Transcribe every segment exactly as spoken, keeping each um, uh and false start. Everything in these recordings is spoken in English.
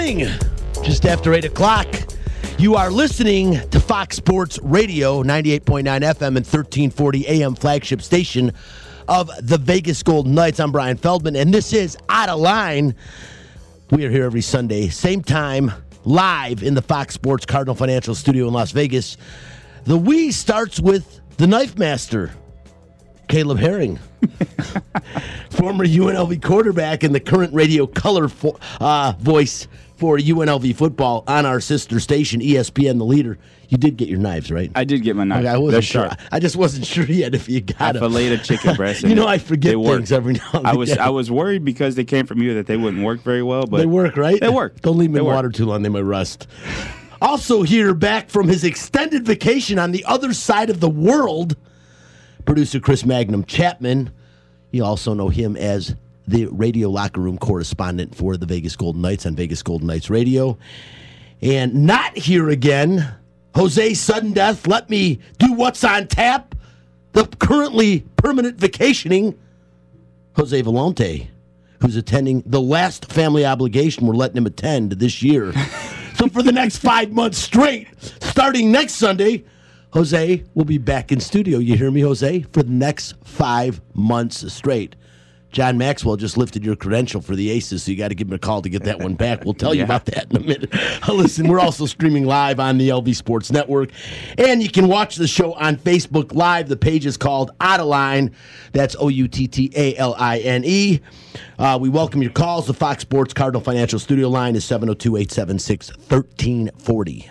morning, just after eight o'clock. You are listening to Fox Sports Radio, ninety-eight point nine F M and thirteen forty A M flagship station of the Vegas Golden Knights. I'm Brian Feldman, and this is Out of Line. We are here every Sunday, same time, live in the Fox Sports Cardinal Financial Studio in Las Vegas. The we starts with the Knife Master, Caleb Herring, former U N L V quarterback and the current radio color fo- uh, voice for U N L V football on our sister station, E S P N, the leader. You did get your knives, right? I did get my knives. Okay, I wasn't They're sure. sharp. I just wasn't sure yet if you got I them. filleted chicken breast. You know, I forget things every now and I was again. I was worried because they came from you that they wouldn't work very well, but They work, right? They work. Don't leave them They in work. water too long; they might rust. Also here, back from his extended vacation on the other side of the world, producer Chris Magnum Chapman. You also know him as the radio locker room correspondent for the Vegas Golden Knights on Vegas Golden Knights Radio. And not here again, Jose Sudden Death. Let me do what's on tap. The currently permanent vacationing Jose Volonte, who's attending the last family obligation we're letting him attend this year. So for the next five months straight, starting next Sunday, Jose will be back in studio. You hear me, Jose? For the next five months straight. John Maxwell just lifted your credential for the Aces, so you got to give him a call to get that one back. We'll tell you Yeah. about that in a minute. Listen, we're also streaming live on the L V Sports Network, and you can watch the show on Facebook Live. The page is called Out of Line. That's O U T T A L I N E. Uh, we welcome your calls. The Fox Sports Cardinal Financial Studio line is seven oh two, eight seven six, one three four oh.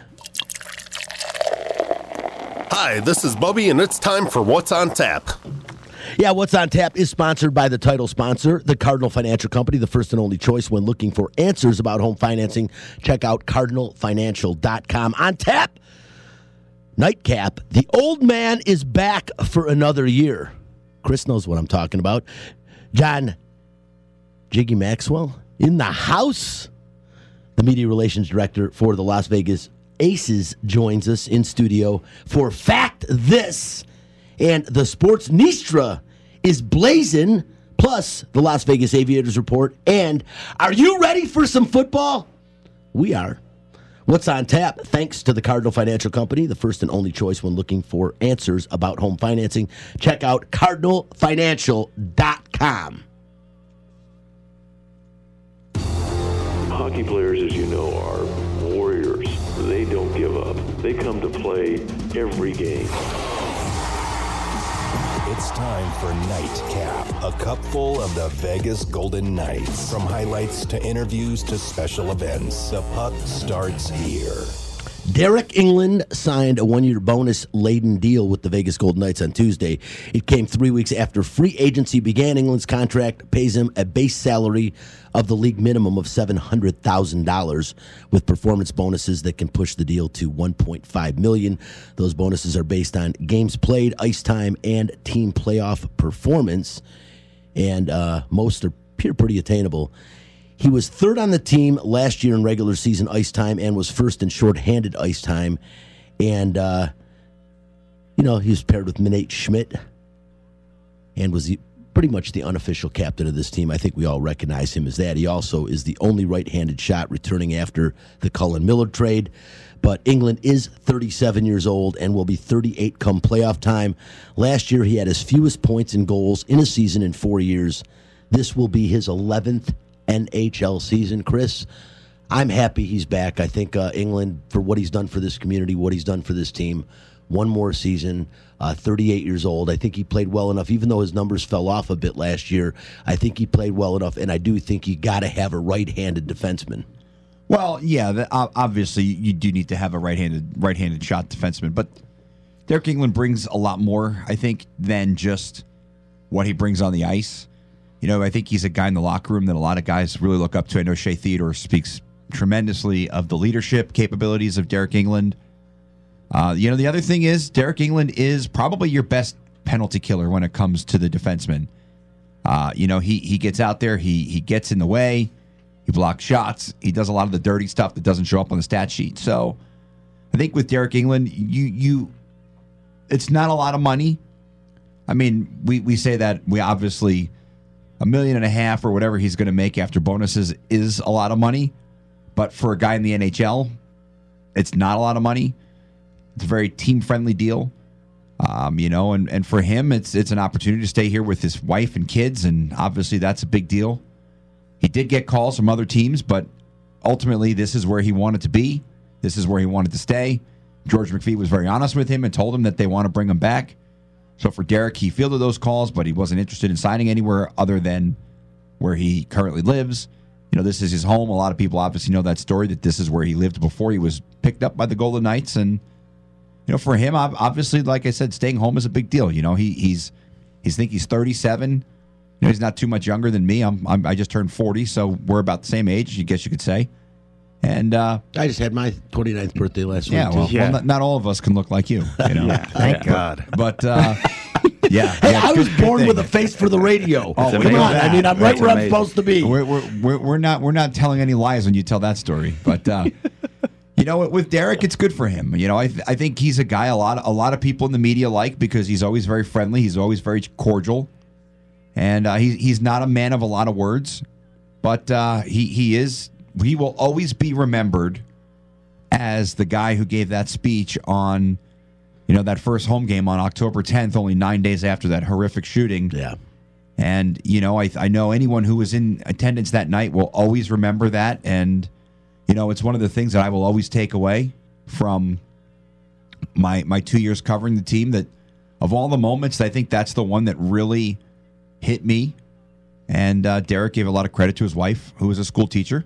Hi, this is Bubby, and it's time for What's on Tap. Yeah, What's on Tap is sponsored by the title sponsor, the Cardinal Financial Company, the first and only choice when looking for answers about home financing. Check out cardinal financial dot com. On tap, Nightcap, the old man is back for another year. Chris knows what I'm talking about. John Jiggy Maxwell in the house. The media relations director for the Las Vegas Aces joins us in studio for Fact This. And the Sports Nistra is blazing, plus the Las Vegas Aviators report. And are you ready for some football? We are. What's on tap? Thanks to the Cardinal Financial Company, the first and only choice when looking for answers about home financing. Check out cardinal financial dot com. Hockey players, as you know, are warriors. They don't give up. They come to play every game. It's time for Nightcap, a cupful of the Vegas Golden Knights. From highlights to interviews to special events, the puck starts here. Derek England signed a one-year bonus-laden deal with the Vegas Golden Knights on Tuesday. It came three weeks after free agency began. England's contract pays him a base salary of the league minimum of seven hundred thousand dollars with performance bonuses that can push the deal to one point five million dollars. Those bonuses are based on games played, ice time, and team playoff performance, and uh, most are pretty attainable. He was third on the team last year in regular season ice time and was first in shorthanded ice time. And, uh, you know, he was paired with Nate Schmidt and was the, pretty much the unofficial captain of this team. I think we all recognize him as that. He also is the only right-handed shot returning after the Cullen Miller trade. But England is thirty-seven years old and will be thirty-eight come playoff time. Last year, he had his fewest points and goals in a season in four years. This will be his eleventh N H L season. Chris, I'm happy he's back. I think uh, England, for what he's done for this community, what he's done for this team, one more season, uh, thirty-eight years old. I think he played well enough, even though his numbers fell off a bit last year. I think he played well enough, and I do think you got to have a right-handed defenseman. Well, yeah, the, uh, obviously you do need to have a right-handed right-handed shot defenseman, but Derek England brings a lot more, I think, than just what he brings on the ice. You know, I think he's a guy in the locker room that a lot of guys really look up to. I know Shea Theodore speaks tremendously of the leadership capabilities of Derek England. Uh, you know, the other thing is Derek England is probably your best penalty killer when it comes to the defenseman. Uh, you know, he he gets out there, he he gets in the way, he blocks shots, he does a lot of the dirty stuff that doesn't show up on the stat sheet. So I think with Derek England, you you it's not a lot of money. I mean, we, we say that we obviously a million and a half or whatever he's going to make after bonuses is a lot of money. But for a guy in the N H L, it's not a lot of money. It's a very team-friendly deal. Um, you know, and, and for him, it's it's an opportunity to stay here with his wife and kids, and obviously that's a big deal. He did get calls from other teams, but ultimately this is where he wanted to be. This is where he wanted to stay. George McPhee was very honest with him and told him that they want to bring him back. So for Derek, he fielded those calls, but he wasn't interested in signing anywhere other than where he currently lives. You know, this is his home. A lot of people obviously know that story, that this is where he lived before he was picked up by the Golden Knights. And, you know, for him, obviously, like I said, staying home is a big deal. You know, he he's he's think he's thirty-seven. You know, he's not too much younger than me. I'm, I'm I just turned forty, so we're about the same age, I guess you could say. And uh, I just had my twenty-ninth birthday last yeah, week. well, too. Yeah. well not, not all of us can look like you. You know, Yeah. Thank God. but uh, yeah, Hey, yeah, I good- was good born thing. with a face for the radio. Oh, Come we know on, that. I mean, I'm right That's where I'm amazing. supposed to be. We're, we're, we're, we're not we're not telling any lies when you tell that story. But uh, you know, with Derek, it's good for him. You know, I th- I think he's a guy a lot a lot of people in the media like, because he's always very friendly. He's always very cordial, and uh, he, he's not a man of a lot of words, but uh, he he is he will always be remembered as the guy who gave that speech on, you know, that first home game on October tenth, only nine days after that horrific shooting. Yeah. And, you know, I, I know anyone who was in attendance that night will always remember that. And, you know, it's one of the things that I will always take away from my my two years covering the team, that of all the moments, I think that's the one that really hit me. And uh, Derek gave a lot of credit to his wife, who was a school teacher.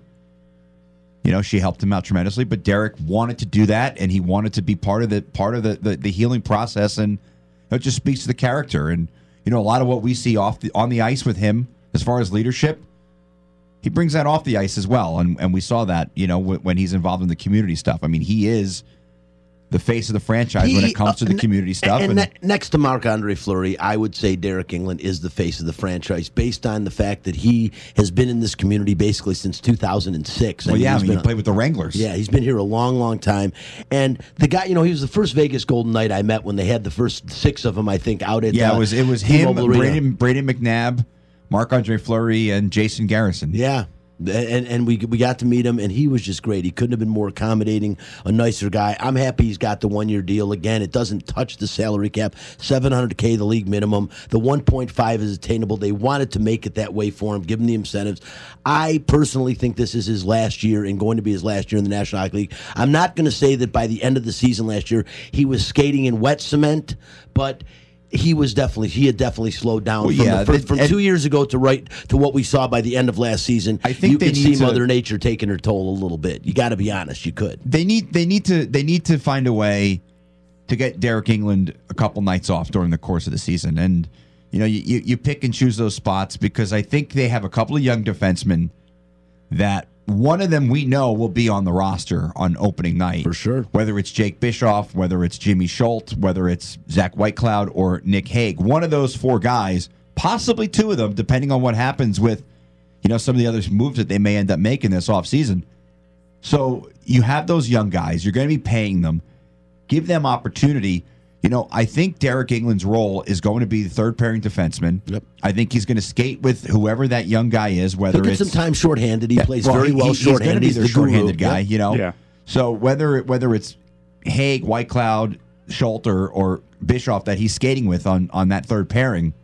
You know, she helped him out tremendously, but Derek wanted to do that, and he wanted to be part of the part of the, the, the healing process, and it just speaks to the character. And, you know, a lot of what we see off the, on the ice with him, as far as leadership, he brings that off the ice as well, and and we saw that, you know, w- when he's involved in the community stuff. I mean, he is the face of the franchise when it comes to the uh, community stuff. And, And, ne- next to Marc-Andre Fleury, I would say Derek England is the face of the franchise, based on the fact that he has been in this community basically since two thousand six. well, yeah, I he's mean, been he played with the Wranglers. Yeah, he's been here a long, long time. And the guy, you know, he was the first Vegas Golden Knight I met when they had the first six of them, I think, out at Yeah, uh, it was it was him, T-Mobile Arena. Braden, Braden McNabb, Marc-Andre Fleury, and Jason Garrison. Yeah. And and we we got to meet him, and he was just great. He couldn't have been more accommodating, a nicer guy. I'm happy he's got the one-year deal. Again, it doesn't touch the salary cap. seven hundred K, the league minimum. The one point five is attainable. They wanted to make it that way for him, give him the incentives. I personally think this is his last year and going to be his last year in the National Hockey League. I'm not going to say that by the end of the season last year he was skating in wet cement, but he was definitely he had definitely slowed down Well, from, yeah, the, they- from, from and- two years ago to right to what we saw by the end of last season. I think you they could need see to- Mother Nature taking her toll a little bit. You got to be honest, you could. They need they need to they need to find a way to get Derek England a couple nights off during the course of the season. And, you know, you, you, you pick and choose those spots, because I think they have a couple of young defensemen that one of them we know will be on the roster on opening night. For sure. Whether it's Jake Bischoff, whether it's Jimmy Schultz, whether it's Zach Whitecloud or Nick Hague. One of those four guys, possibly two of them, depending on what happens with, you know, some of the other moves that they may end up making this offseason. So you have those young guys. You're going to be paying them. Give them opportunity. You know, I think Derek England's role is going to be the third pairing defenseman. Yep. I think he's going to skate with whoever that young guy is, whether He'll get it's some time shorthanded. He Yeah, plays very he- well he- shorthanded. He's going to be the guru. shorthanded guy, Yep. you know. Yeah. So whether whether it's Hague, Whitecloud, Schultz, or, or Bischoff that he's skating with on on that third pairing,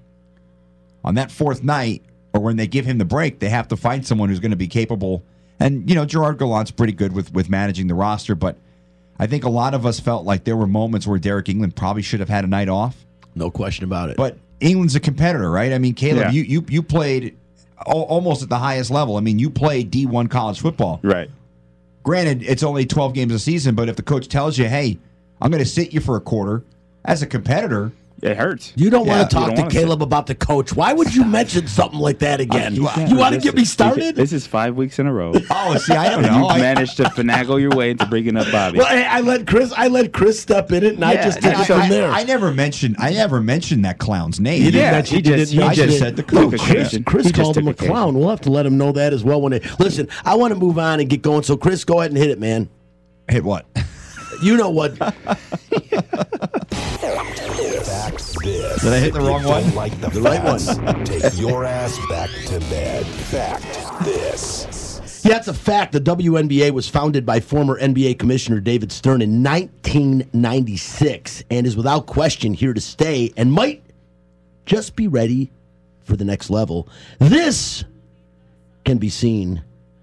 on that fourth night, or when they give him the break, they have to find someone who's going to be capable. And you know, Gerard Gallant's pretty good with with managing the roster, but I think a lot of us felt like there were moments where Derek England probably should have had a night off. No question about it. But England's a competitor, right? I mean, Caleb, Yeah. you, you you played al- almost at the highest level. I mean, you played D one college football. Right. Granted, it's only twelve games a season, but if the coach tells you, hey, I'm going to sit you for a quarter, as a competitor, It hurts. you don't Yeah, want to you talk don't to wanna Caleb about the coach. Why would you mention something like that again? You can't. You want to This- get me started? This is five weeks in a row. oh, see, I don't You know. I, managed to finagle your way into bringing up Bobby. Well, hey, I let Chris. I let Chris step in it, and I Yeah, just took yeah, it so- from there. I never mentioned. I never mentioned that clown's name. You didn't yeah, mention- he you just, didn't he I mention just just said the took coach. Chris, occasion. Chris He just called him a took occasion. clown. We'll have to let him know that as well. When they listen, I want to move on and get going. So, Chris, go ahead and hit it, man. Hit what? You know what? Fact this. Did I hit the If you wrong don't one? Like the, The right facts, take your ass back to bed. Fact this. Yeah, it's a fact. The W N B A was founded by former N B A Commissioner David Stern in nineteen ninety-six and is without question here to stay and might just be ready for the next level. This can be seen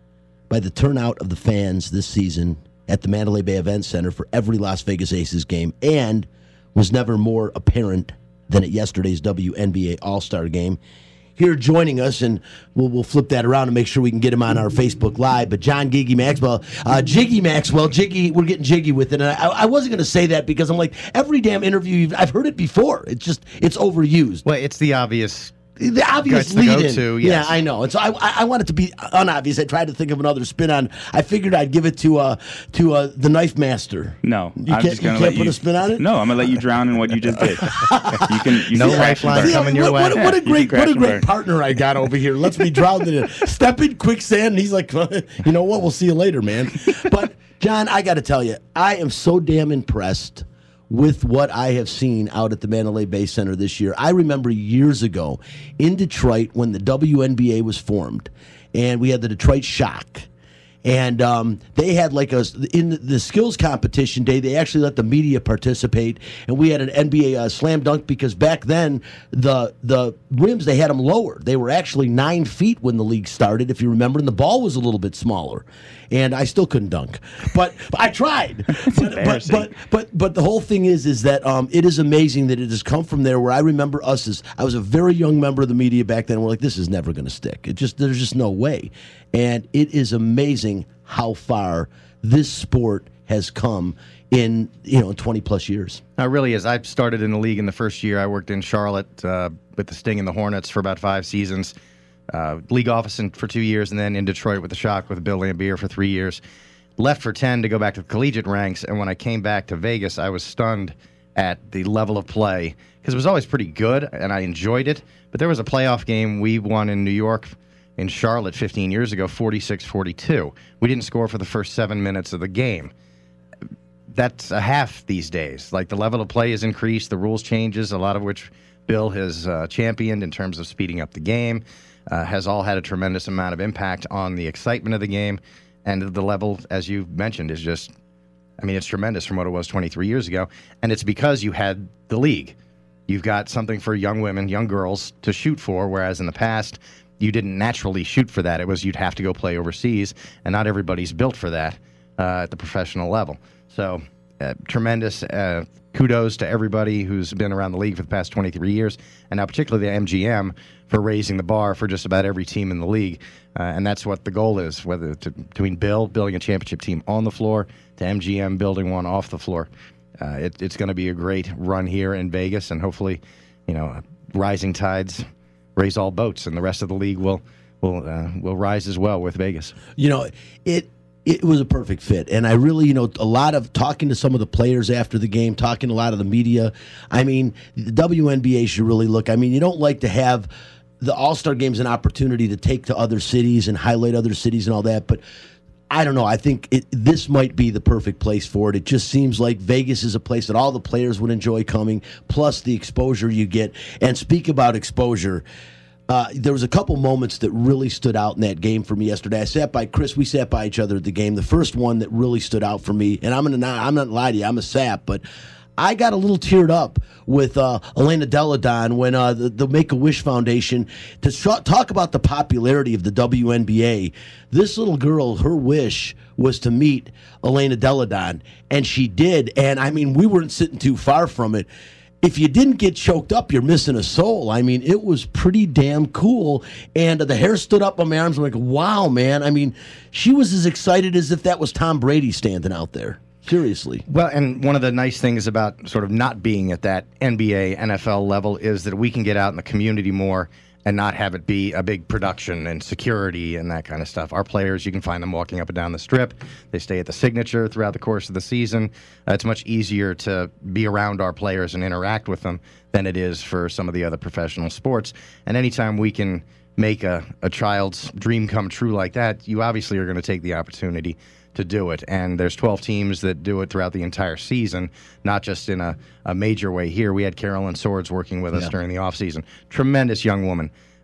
by the turnout of the fans this season at the Mandalay Bay Event Center for every Las Vegas Aces game, and was never more apparent than at yesterday's W N B A All-Star Game. Here joining us, and we'll, we'll flip that around and make sure we can get him on our Facebook Live, but John Giggy Maxwell. Uh, Jiggy Maxwell, Jiggy, we're getting jiggy with it, and I, I wasn't going to say that because I'm like, every damn interview, you've, I've heard it before. It's just, it's overused. Well, it's the obvious... The obvious Guts to go lead-in. to, yes. Yeah, I know. And so I, I, I want it to be unobvious. I tried to think of another spin on. I figured I'd give it to uh, to uh, the Knife Master. No, you I'm can't, just gonna you can't let put you, a spin on it. No, I'm gonna let you drown in what you just did. You can. You No can crash and lifeline burn. coming your what, way. What, what a Yeah, you great, can what a crash and great burn. partner I got over here. Let's be drowned in it. Step in quicksand, and he's like, you know what? We'll see you later, man. But John, I got to tell you, I am so damn impressed with what I have seen out at the Mandalay Bay Center this year. I remember years ago in Detroit when the W N B A was formed, and we had the Detroit Shock. And um, they had like a, in the skills competition day, they actually let the media participate. And we had an N B A uh, slam dunk because back then, the the rims, they had them lower. They were actually nine feet when the league started, if you remember, and the ball was a little bit smaller. And I still couldn't dunk. But, but I tried. but, but, but, but, but the whole thing is, is that um, it is amazing that it has come from there where I remember us as, I was a very young member of the media back then. We're like, this is never going to stick. It just, there's just no way. And it is amazing how far this sport has come in, you know, twenty plus years. It really is. I started in the league in the first year. I worked in Charlotte uh, with the Sting and the Hornets for about five seasons. Uh, league office in, for two years, and then in Detroit with the Shock with Bill Lambier for three years. Left for ten to go back to the collegiate ranks, and when I came back to Vegas, I was stunned at the level of play because it was always pretty good, and I enjoyed it. But there was a playoff game we won in New York in Charlotte fifteen years ago, forty-six forty-two. We didn't score for the first seven minutes of the game. That's a half these days. Like, the level of play has increased, the rules changes, a lot of which Bill has uh, championed in terms of speeding up the game, uh, has all had a tremendous amount of impact on the excitement of the game. And the level, as you mentioned, is just, I mean, it's tremendous from what it was twenty-three years ago. And it's because you had the league. You've got something for young women, young girls to shoot for, whereas in the past, you didn't naturally shoot for that. It was you'd have to go play overseas, and not everybody's built for that uh, at the professional level. So uh, tremendous uh, kudos to everybody who's been around the league for the past twenty-three years, and now particularly the M G M for raising the bar for just about every team in the league. Uh, and that's what the goal is, whether to, between Bill building a championship team on the floor to M G M building one off the floor. Uh, it, it's going to be a great run here in Vegas, and hopefully, you know, rising tides raise all boats, and the rest of the league will will uh, will rise as well with Vegas. You know, it it was a perfect fit, and I really, you know, a lot of talking to some of the players after the game, talking to a lot of the media. I mean, the W N B A should really look. I mean, you don't like to have the All-Star Games an opportunity to take to other cities and highlight other cities and all that, but I don't know. I think it, this might be the perfect place for it. It just seems like Vegas is a place that all the players would enjoy coming, plus the exposure you get. And speak about exposure, uh, there was a couple moments that really stood out in that game for me yesterday. I sat by Chris. We sat by each other at the game. The first one that really stood out for me, and I'm gonna not, I'm not lie to you, I'm a sap, but I got a little teared up with uh, Elena Delle Donne when uh, the, the Make-A-Wish Foundation, to sh- talk about the popularity of the W N B A. This little girl, her wish was to meet Elena Delle Donne, and she did. And, I mean, we weren't sitting too far from it. If you didn't get choked up, you're missing a soul. I mean, it was pretty damn cool. And uh, the hair stood up on my arms. I'm like, wow, man. I mean, she was as excited as if that was Tom Brady standing out there. Seriously. Well, and one of the nice things about sort of not being at that N B A, N F L level is that we can get out in the community more and not have it be a big production and security and that kind of stuff. Our players, you can find them walking up and down the strip. They stay at the Signature throughout the course of the season. Uh, it's much easier to be around our players and interact with them than it is for some of the other professional sports. And anytime we can make a, a child's dream come true like that, you obviously are going to take the opportunity to do it. And there's twelve teams that do it throughout the entire season, not just in a, a major way here. We had Carolyn Swords working with us yeah. during the offseason. Tremendous young woman.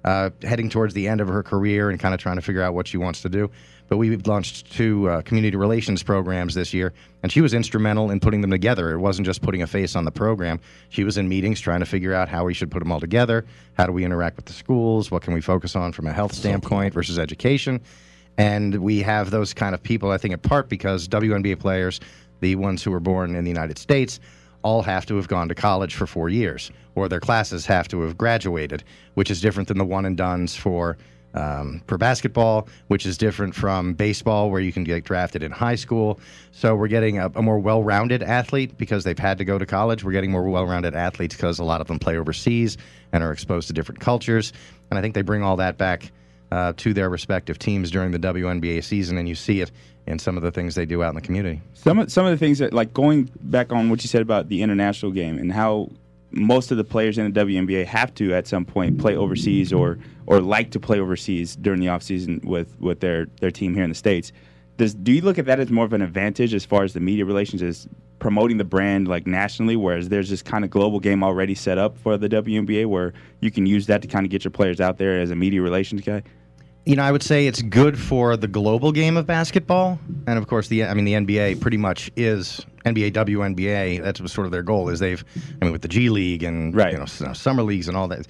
uh, heading towards the end of her career and kind of trying to figure out what she wants to do. But we've launched two uh, community relations programs this year, and she was instrumental in putting them together. It wasn't just putting a face on the program. She was in meetings trying to figure out how we should put them all together. How do we interact with the schools? What can we focus on from a health standpoint versus education? And we have those kind of people, I think, in part because W N B A players, the ones who were born in the United States, all have to have gone to college for four years, or their classes have to have graduated, which is different than the one-and-dones for Um, for basketball, which is different from baseball, where you can get drafted in high school. So we're getting a, a more well-rounded athlete because they've had to go to college. We're getting more well-rounded athletes because a lot of them play overseas and are exposed to different cultures. And I think they bring all that back uh, to their respective teams during the W N B A season, and you see it in some of the things they do out in the community. Some of, some of the things that, like going back on what you said about the international game and how most of the players in the W N B A have to at some point play overseas or or like to play overseas during the offseason with, with their, their team here in the States. Does do you look at that as more of an advantage as far as the media relations, as promoting the brand like nationally, whereas there's this kind of global game already set up for the W N B A where you can use that to kind of get your players out there as a media relations guy? You know, I would say it's good for the global game of basketball, and of course, the I mean, the N B A pretty much is N B A, W N B A. That's sort of their goal. Is they've, I mean, with the G League and right. you know summer leagues and all that.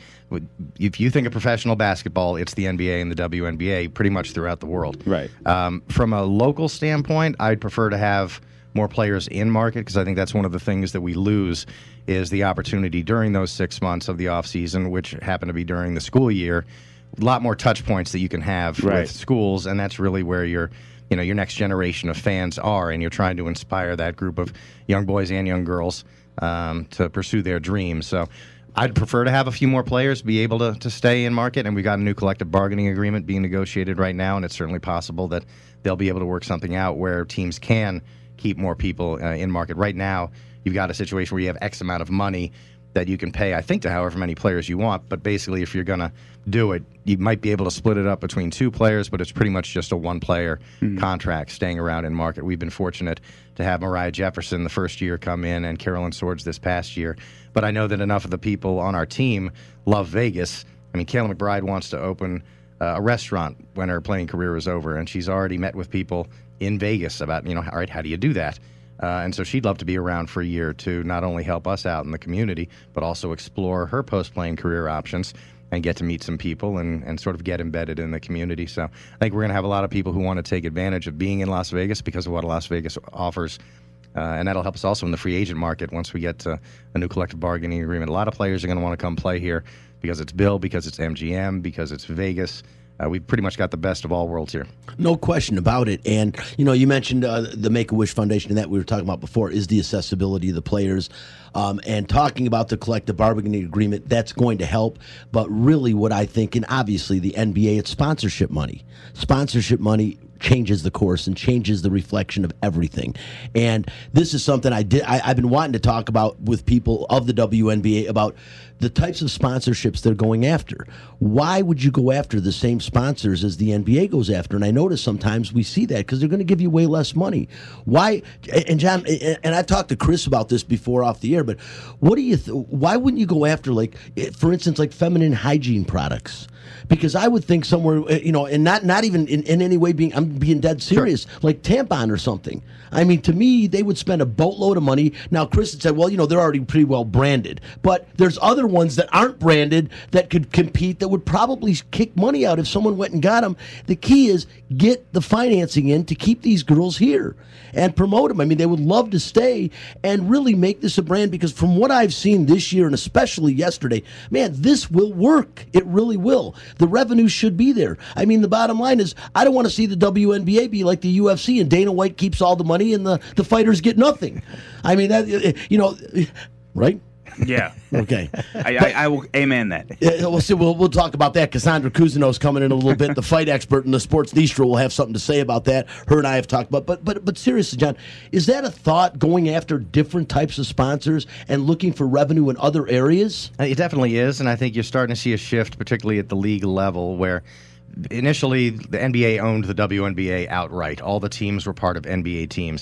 If you think of professional basketball, it's the N B A and the W N B A pretty much throughout the world. Right. Um, from a local standpoint, I'd prefer to have more players in market because I think that's one of the things that we lose is the opportunity during those six months of the off season, which happen to be during the school year. A lot more touch points that you can have right. with schools, and that's really where your, you know, your next generation of fans are, and you're trying to inspire that group of young boys and young girls um, to pursue their dreams. So I'd prefer to have a few more players be able to, to stay in market, and we've got a new collective bargaining agreement being negotiated right now, and it's certainly possible that they'll be able to work something out where teams can keep more people uh, in market. Right now, you've got a situation where you have X amount of money that you can pay, I think, to however many players you want. But basically, if you're going to do it, you might be able to split it up between two players, but it's pretty much just a one-player mm-hmm. contract staying around in market. We've been fortunate to have Mariah Jefferson the first year come in and Carolyn Swords this past year. But I know that enough of the people on our team love Vegas. I mean, Kayla McBride wants to open uh, a restaurant when her playing career is over, and she's already met with people in Vegas about, you know, all right, how do you do that? Uh, and so she'd love to be around for a year to not only help us out in the community, but also explore her post-playing career options and get to meet some people and, and sort of get embedded in the community. So I think we're going to have a lot of people who want to take advantage of being in Las Vegas because of what Las Vegas offers. Uh, and that'll help us also in the free agent market once we get to a new collective bargaining agreement. A lot of players are going to want to come play here because it's Bill, because it's M G M, because it's Vegas. Uh, we've pretty much got the best of all worlds here. No question about it. And, you know, you mentioned uh, the Make-A-Wish Foundation and that we were talking about before is the accessibility of the players. Um, and talking about the collective bargaining agreement, that's going to help. But really what I think, and obviously the N B A, it's sponsorship money. Sponsorship money changes the course and changes the reflection of everything. And this is something I did, I, I've been wanting to talk about with people of the W N B A about the types of sponsorships they're going after. Why would you go after the same sponsors as the N B A goes after? And I notice sometimes we see that because they're going to give you way less money. Why? And John, and I've talked to Chris about this before off the air, but what do you, th- why wouldn't you go after, like, for instance, like feminine hygiene products? Because I would think somewhere, you know, and not not even in, in any way being, I'm being dead serious, sure. like Tampon or something. I mean, to me, they would spend a boatload of money. Now, Chris had said, well, you know, they're already pretty well branded. But there's other ones that aren't branded that could compete that would probably kick money out if someone went and got them. The key is get the financing in to keep these girls here and promote them. I mean, they would love to stay and really make this a brand because from what I've seen this year and especially yesterday, man, this will work. It really will. The revenue should be there. I mean, the bottom line is I don't want to see the W N B A be like the U F C and Dana White keeps all the money and the, the fighters get nothing. I mean, that you know, right? Yeah. Okay. I, I, I will amen that. Yeah, we'll see. We'll, we'll talk about that. Cassandra Cousineau's coming in a little bit. The fight expert in the Sports Distro will have something to say about that. Her and I have talked about. But but but seriously, John, is that a thought going after different types of sponsors and looking for revenue in other areas? It definitely is, and I think you're starting to see a shift, particularly at the league level, where initially the N B A owned the W N B A outright. All the teams were part of N B A teams.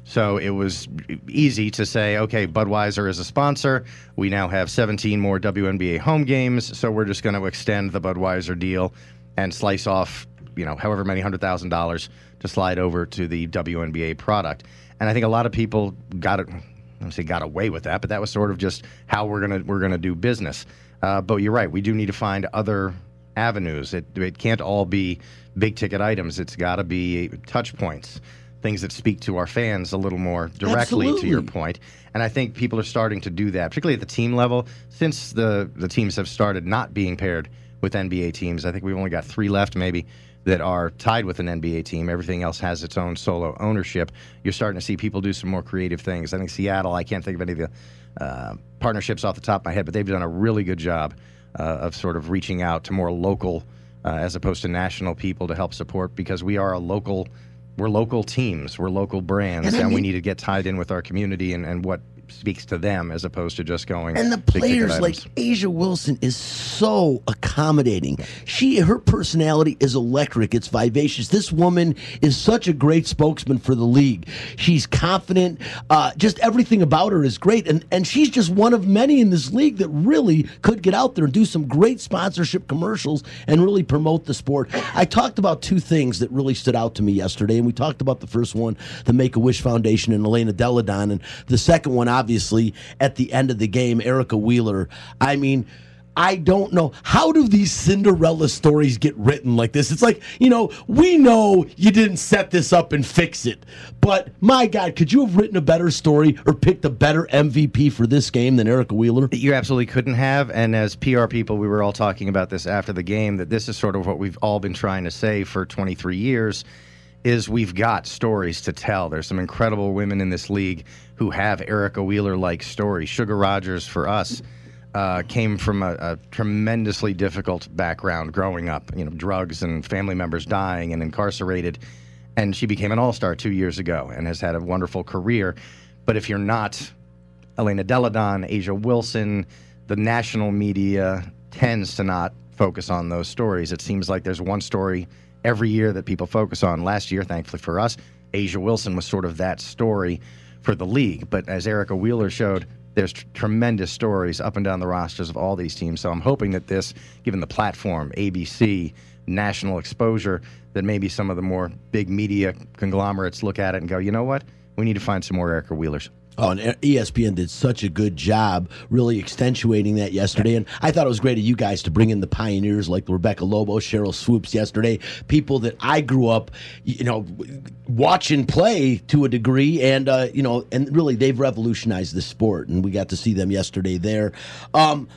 So it was easy to say, okay, Budweiser is a sponsor. We now have seventeen more W N B A home games, so we're just going to extend the Budweiser deal and slice off, you know, however many hundred thousand dollars to slide over to the W N B A product. And I think a lot of people got it. I don't say got away with that, but that was sort of just how we're gonna we're gonna do business. Uh, but you're right, we do need to find other avenues. It it can't all be big ticket items. It's got to be touch points, things that speak to our fans a little more directly. Absolutely. To your point. And I think people are starting to do that, particularly at the team level, since the the teams have started not being paired with N B A teams. I think we've only got three left, maybe, that are tied with an N B A team. Everything else has its own solo ownership. You're starting to see people do some more creative things. I think Seattle, I can't think of any of the uh, partnerships off the top of my head, but they've done a really good job uh, of sort of reaching out to more local uh, as opposed to national people to help support, because we are a local, we're local teams, we're local brands, And and, I mean- we need to get tied in with our community and, and what speaks to them as opposed to just going And the big ticket players like items. Asia Wilson is so accommodating. She, her personality is electric. It's vivacious. This woman is such a great spokesman for the league. She's confident. Uh, just everything about her is great. And and she's just one of many in this league that really could get out there and do some great sponsorship commercials and really promote the sport. I talked about two things that really stood out to me yesterday, and we talked about the first one, the Make-A-Wish Foundation and Elena Deladon, and the second one, obviously, at the end of the game, Erica Wheeler. I mean, I don't know. How do these Cinderella stories get written like this? It's like, you know, we know you didn't set this up and fix it. But, my God, could you have written a better story or picked a better M V P for this game than Erica Wheeler? You absolutely couldn't have. And as P R people, we were all talking about this after the game, that this is sort of what we've all been trying to say for twenty-three years, is we've got stories to tell. There's some incredible women in this league who have Erica Wheeler-like stories. Sugar Rogers, for us, uh, came from a, a tremendously difficult background growing up, you know, drugs and family members dying and incarcerated. And she became an all-star two years ago and has had a wonderful career. But if you're not Elena Deladon, Asia Wilson, the national media tends to not focus on those stories. It seems like there's one story every year that people focus on. Last year, thankfully for us, Asia Wilson was sort of that story for the league. But as Erica Wheeler showed, there's tr- tremendous stories up and down the rosters of all these teams. So I'm hoping that this, given the platform, A B C, national exposure, that maybe some of the more big media conglomerates look at it and go, you know what? We need to find some more Erica Wheelers. Oh, and E S P N did such a good job really accentuating that yesterday. And I thought it was great of you guys to bring in the pioneers like Rebecca Lobo, Cheryl Swoops yesterday, people that I grew up, you know, watching play to a degree. And, uh, you know, and really they've revolutionized the sport. And we got to see them yesterday there. Um,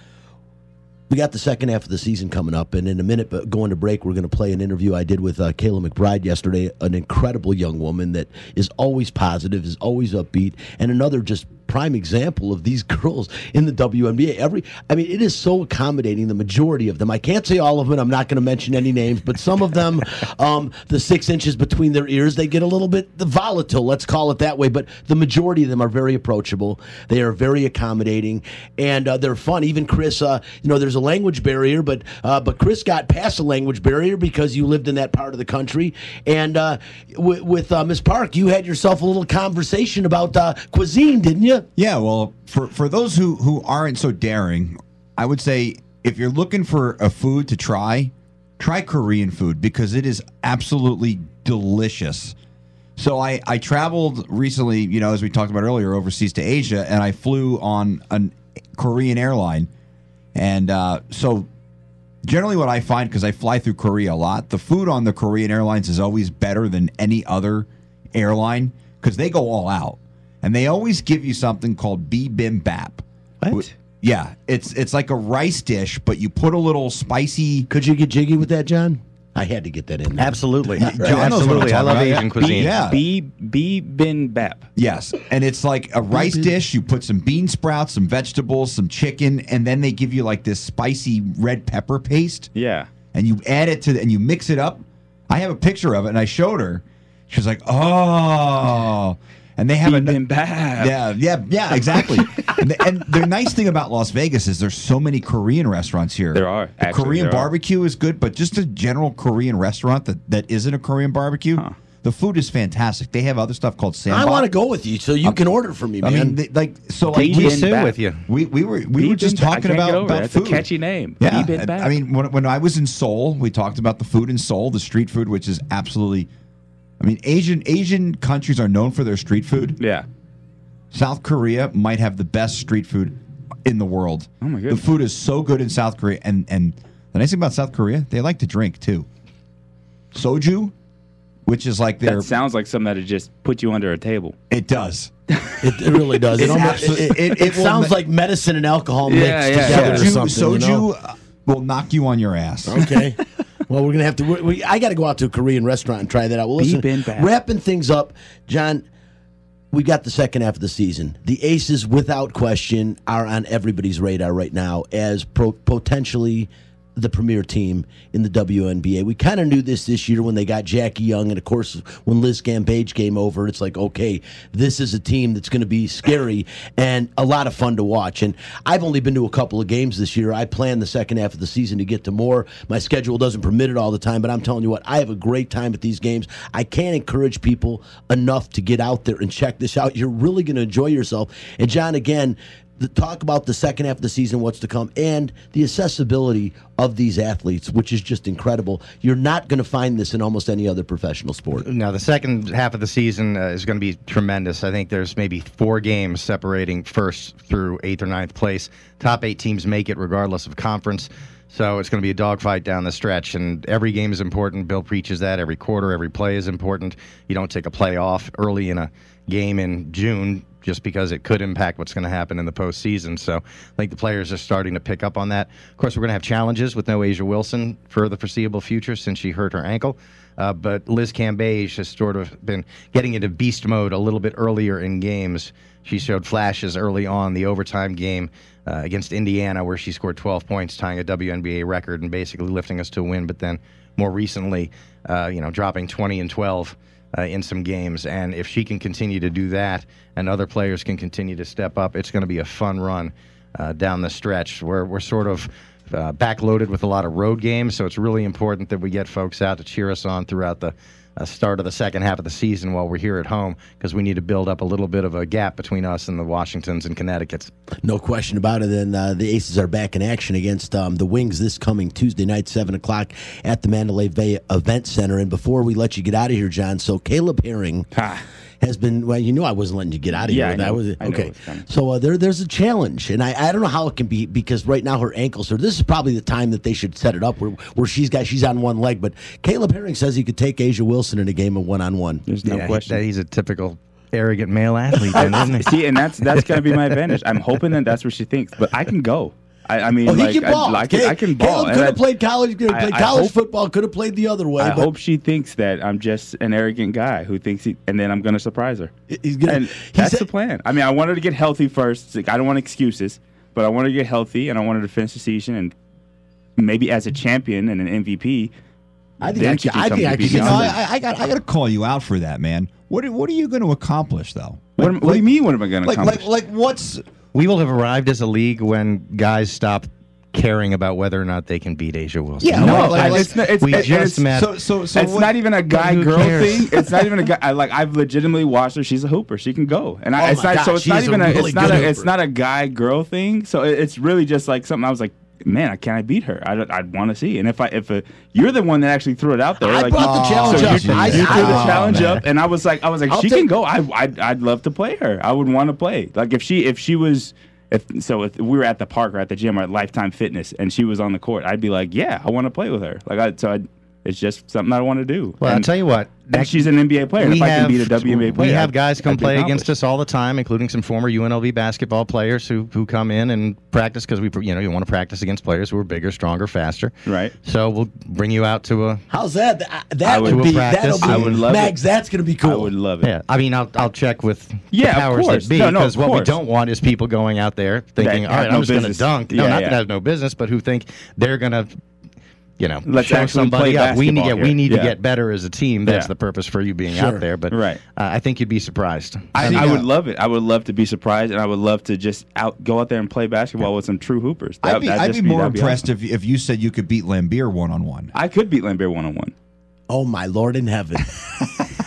We got the second half of the season coming up, and in a minute, but going to break, we're going to play an interview I did with uh, Kayla McBride yesterday, an incredible young woman that is always positive, is always upbeat, and another just prime example of these girls in the W N B A. Every, I mean, it is so accommodating, the majority of them. I can't say all of them, I'm not going to mention any names, but some of them, um, the six inches between their ears, they get a little bit volatile, let's call it that way, but the majority of them are very approachable. They are very accommodating, and uh, they're fun. Even Chris, uh, you know, there's a language barrier, but uh, but Chris got past the language barrier because you lived in that part of the country. And uh, w- with uh, Miss Park, you had yourself a little conversation about uh, cuisine, didn't you? Yeah, well, for, for those who, who aren't so daring, I would say if you're looking for a food to try, try Korean food because it is absolutely delicious. So I, I traveled recently, you know, as we talked about earlier, overseas to Asia, and I flew on a Korean airline. And uh, so generally what I find, because I fly through Korea a lot, the food on the Korean airlines is always better than any other airline because they go all out. And they always give you something called bibimbap. What? Yeah, it's it's like a rice dish, but you put a little spicy. Could you get jiggy with that, John? I had to get that in there. Absolutely. John knows what I'm Absolutely. I talking love about. Asian Yeah. cuisine. Yeah. B B bin bap. Yes, and it's like a rice dish. You put some bean sprouts, some vegetables, some chicken, and then they give you like this spicy red pepper paste. Yeah. And you add it to, the, and you mix it up. I have a picture of it, and I showed her. She was like, "Oh." And they have a Bin bap. yeah, yeah, yeah, exactly. and, the, and the nice thing about Las Vegas is there's so many Korean restaurants here. There are. The Actually, Korean there are. barbecue is good, but just a general Korean restaurant that, that isn't a Korean barbecue, Huh. The food is fantastic. They have other stuff called sandbox. I want to go with you, so you can order for me, I man. mean, they, like so, like Beep we, and Bat. with you. we we were we were just Beep and Bat. I talking can't get about, over about it. That's food. a catchy name. Yeah, Beep and I, Bat. I mean, when when I was in Seoul, we talked about the food in Seoul, the street food, which is absolutely. I mean, Asian Asian countries are known for their street food. Yeah. South Korea might have the best street food in the world. Oh, my goodness. The food is so good in South Korea, and and the nice thing about South Korea, they like to drink too. Soju, which is like their. That sounds like something that would just put you under a table. It does. It, it really does. It, It's almost, absolute- it, it, it- it will sounds ma- like medicine and alcohol Yeah, mixed yeah, together yeah. or Soju, something. you soju know? uh, will knock you on your ass. Okay. Well, we're gonna have to. We, we, I got to go out to a Korean restaurant and try that out. Well, listen, Beep and Bat. wrapping things up, John. We got the second half of the season. The Aces, without question, are on everybody's radar right now as pro- potentially the premier team in the W N B A. We kind of knew this this year when they got Jackie Young, and of course, when Liz Gambage came over, it's like, okay, this is a team that's going to be scary and a lot of fun to watch. And I've only been to a couple of games this year. I plan the second half of the season to get to more. My schedule doesn't permit it all the time, but I'm telling you what, I have a great time at these games. I can't encourage people enough to get out there and check this out. You're really going to enjoy yourself. And John, again, the, talk about the second half of the season, what's to come, and the accessibility of these athletes, which is just incredible. You're not going to find this in almost any other professional sport. No, the second half of the season uh, is going to be tremendous. I think there's maybe four games separating first through eighth or ninth place. Top eight teams make it regardless of conference. So it's going to be a dogfight down the stretch, and every game is important. Bill preaches that. Every quarter, every play is important. You don't take a play off early in a game in June just because it could impact what's going to happen in the postseason. So I think the players are starting to pick up on that. Of course, we're going to have challenges with no Asia Wilson for the foreseeable future since she hurt her ankle. Uh, but Liz Cambage has sort of been getting into beast mode a little bit earlier in games. She showed flashes early on, the overtime game uh, against Indiana, where she scored twelve points, tying a W N B A record and basically lifting us to a win. But then more recently, uh, you know, dropping twenty and twelve uh, in some games. And if she can continue to do that and other players can continue to step up, it's going to be a fun run uh, down the stretch. We're, we're sort of uh, backloaded with a lot of road games, so it's really important that we get folks out to cheer us on throughout the uh, start of the second half of the season while we're here at home, because we need to build up a little bit of a gap between us and the Washingtons and Connecticut's. No question about it. And uh, the Aces are back in action against um, the Wings this coming Tuesday night, seven o'clock at the Mandalay Bay Event Center. And before we let you get out of here, John, so Caleb Herring Ha. has been, well, you knew I wasn't letting you get out of Yeah, here. I That know. was I know okay. it's coming. So uh, there, there's a challenge, and I, I don't know how it can be, because right now her ankles are. This is probably the time that they should set it up where, where she's got she's on one leg. But Caleb Herring says he could take Asia Wilson in a game of one on one. There's no Yeah, question. That he's a typical arrogant male athlete, then, isn't he? See, and that's that's gonna be my advantage. I'm hoping that that's what she thinks, but I can go. I, I mean, Oh, he like, can ball. I, I, can, I can ball. Caleb And could I- have played college. Could have I- played I college hope- football. Could have played the other way. I but hope she thinks that I'm just an arrogant guy who thinks he, and then I'm going to surprise her. he's gonna. And he that's said- the plan. I mean, I want her to get healthy first. It's like, I don't want excuses, but I want her to get healthy, and I want her to finish the season, and maybe as a champion and an M V P. I think then I she could- can I come think to I be could You get know, beyond something. that. I, I got I got to call you out for that, man. What are- What are you going to accomplish though? What, am- what do you mean? What am I going to Like accomplish? like like what's We will have arrived as a league when guys stop caring about whether or not they can beat Asia Wilson. Yeah, no, well, like- I- it's not, it's, we it's, just it's, met. so so so it's what- not even a guy who girl cares? thing. It's not even a guy. I, like I've legitimately watched her. She's a hooper. She can go, and I, Oh it's my not. So God, it's she not is a even a. really It's not good a. It's hooper. not a guy girl thing. So it, it's really just like something. I was like, man, can I beat her? I I'd want to see. And if I if a, you're the one that actually threw it out there, I like brought the you- challenge so up. You, I- you I- threw the oh, challenge man. up, and I was like, I was like, I'll she take- can go. I I'd, I'd love to play her. I would want to play. Like if she if she was. If, so if we were at the park or at the gym or at Lifetime Fitness and she was on the court, I'd be like, yeah, I want to play with her. Like, I, so I, it's just something I want to do. Well, I'll And- tell you what. and she's an N B A player. And We if I can have- beat a W N B A player, We have I'd- guys come I'd be play against accomplished. us all the time, including some former U N L V basketball players who, who come in and practice because we, you know, you want to practice against players who are bigger, stronger, faster. Right. So we'll bring you out to a. How's that? Th- That I would would be. practice. That'll be. I would love Mags, it. that's going to be cool. I would love it. Yeah, I mean, I'll I'll check with Yeah, of the powers course. that be, No, no, because of what we course. don't want is people going out there thinking, That all right, have I'm no just going to business. dunk. No, Yeah, not yeah. that has no business, but who think they're going to, you know, Let's show actually somebody play up. We need, basketball yeah, we here. need Yeah. to get better as a team. That's Yeah. the purpose for you being Sure. out there. But Right. uh, I think you'd be surprised. I, think, I would uh, love it. I would love to be surprised, and I would love to just out go out there and play basketball with some true hoopers. That, I'd be that'd I'd just be more that'd be impressed awesome. if if you said you could beat Lambeer one on one. I could beat Lambert one on one. Oh my Lord in heaven!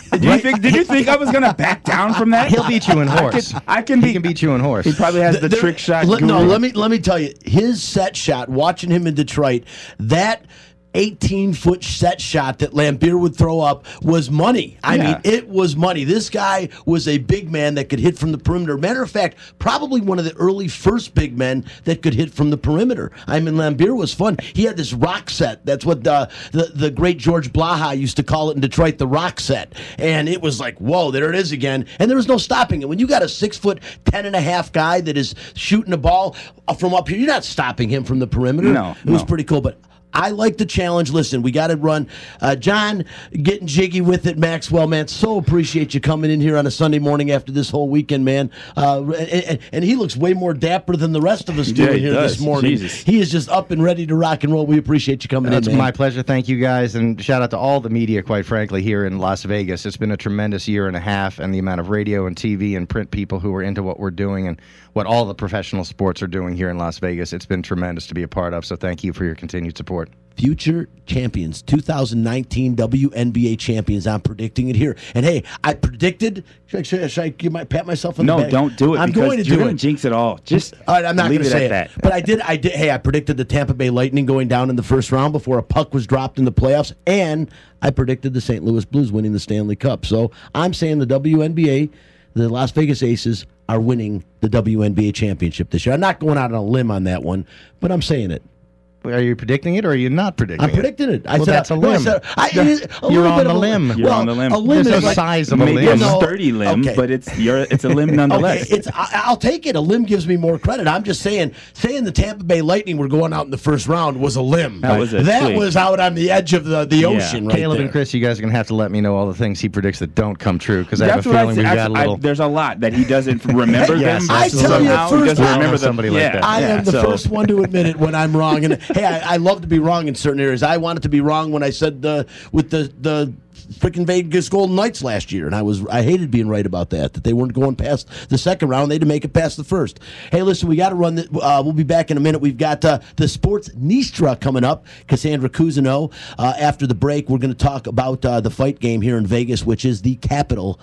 think? Did you think I was gonna back down from that? He'll beat you in horse. I can, I can he be. can beat you in horse. He probably has the There- trick shot. let- no, guru. let me let me tell you, his set shot. Watching him in Detroit, that eighteen-foot set shot that Lambier would throw up was money. I Yeah. mean, it was money. This guy was a big man that could hit from the perimeter. Matter of fact, probably one of the early first big men that could hit from the perimeter. I mean, Lambier was fun. He had this rock set. That's what the the, the great George Blaha used to call it in Detroit, the rock set. And it was like, whoa, there it is again. And there was no stopping it. When you got a six-foot, ten and a half guy that is shooting the ball from up here, you're not stopping him from the perimeter. No, It was no. pretty cool, but I like the challenge. Listen, we got to run. Uh, John, getting jiggy with it, Maxwell, man. So appreciate you coming in here on a Sunday morning after this whole weekend, man. Uh, and, and, and he looks way more dapper than the rest of us Yeah, doing he here does. this morning. Jesus. He is just up and ready to rock and roll. We appreciate you coming That's in, man. my pleasure. Thank you, guys. And shout out to all the media, quite frankly, here in Las Vegas. It's been a tremendous year and a half, and the amount of radio and T V and print people who are into what we're doing and what all the professional sports are doing here in Las Vegas. It's been tremendous to be a part of, so thank you for your continued support. Future champions, two thousand nineteen W N B A champions. I'm predicting it here. And hey, I predicted. Should I, should I, should I give my, pat myself on No, the back? don't do it. I'm because going to you're do gonna it. jinx it all. Just All right, I'm not leave going to it say at it, that. but I did. I did. Hey, I predicted the Tampa Bay Lightning going down in the first round before a puck was dropped in the playoffs, and I predicted the Saint Louis Blues winning the Stanley Cup. So I'm saying the W N B A, the Las Vegas Aces, are winning the W N B A championship this year. I'm not going out on a limb on that one, but I'm saying it. Are you predicting it or are you not predicting I'm it? predicting it. I Well, said, that's a no, I limb. said- I- it is a You're little on bit the of a limb. You're well, on the limb. A limb There's is no like, size of a Maybe limb. a No. sturdy limb, Okay. but it's you're, it's a limb nonetheless. Okay, it's I, I'll take it. A limb gives me more credit. I'm just saying, saying the Tampa Bay Lightning were going out in the first round was a limb. That was a that twig. was out on the edge of the, the Yeah. ocean. Right Caleb there. and Chris, you guys are going to have to let me know all the things he predicts that don't come true because I have a That's what I feeling said. we've got a I- little. there's a lot that he doesn't remember Yes, them. I tell you, somehow. first he doesn't I know remember them. somebody like yeah. that. I am the So- first one to admit it when I'm wrong. And hey, I, I love to be wrong in certain areas. I wanted to be wrong when I said the with the the freaking Vegas Golden Knights last year, and I was I hated being right about that. That they weren't going past the second round; they had to make it past the first. Hey, listen, we got to run. The, uh, we'll be back in a minute. We've got uh, the Sports Nistra coming up. Cassandra Cousineau. Uh, after the break, we're going to talk about uh, the fight game here in Vegas, which is the capital.